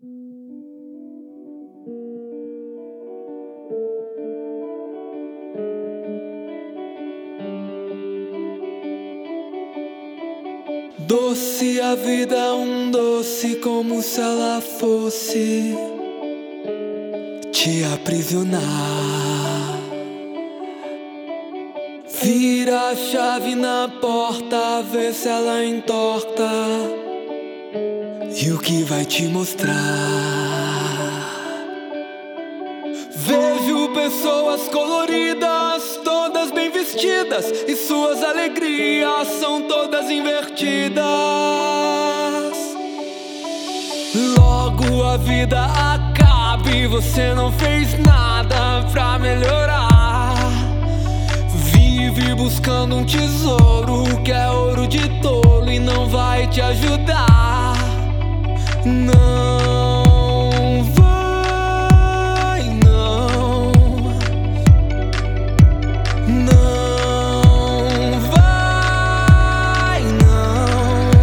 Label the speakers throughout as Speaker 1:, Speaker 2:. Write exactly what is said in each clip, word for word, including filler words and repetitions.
Speaker 1: Doce a vida, um doce, como se ela fosse te aprisionar. Vira a chave na porta, vê se ela entorta, e o que vai te mostrar? Vejo pessoas coloridas, todas bem vestidas, e suas alegrias são todas invertidas. Logo a vida acaba e você não fez nada pra melhorar. Vive buscando um tesouro que é ouro de tolo e não vai te ajudar. Não vai, não. Não vai, não.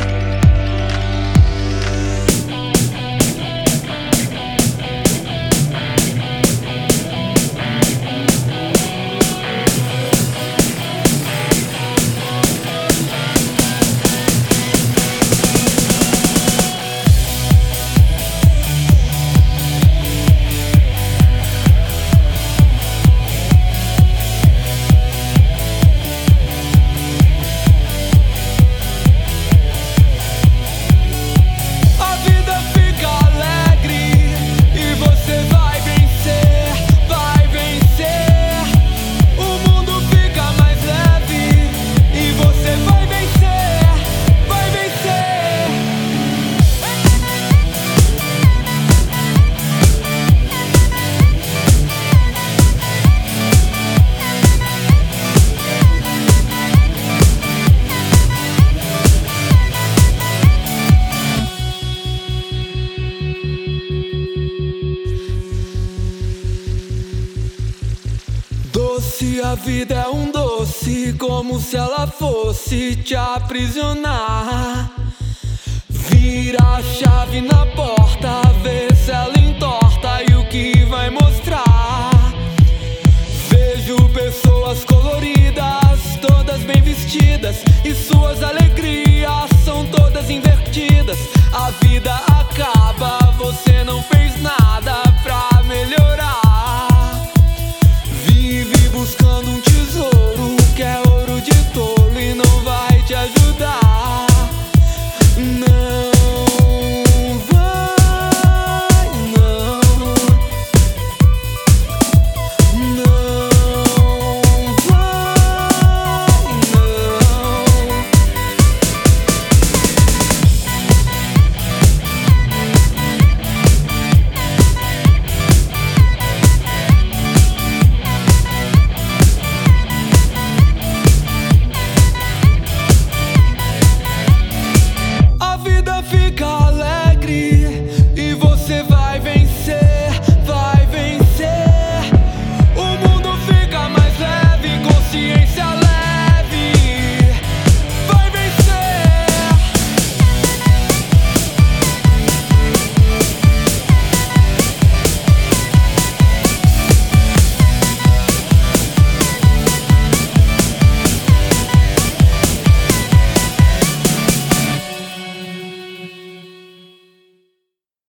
Speaker 1: Doce a vida é um doce, como se ela fosse te aprisionar. Vira a chave na porta, vê se ela entorta, e o que vai mostrar? Vejo pessoas coloridas, todas bem vestidas, e suas alegrias são todas invertidas. A vida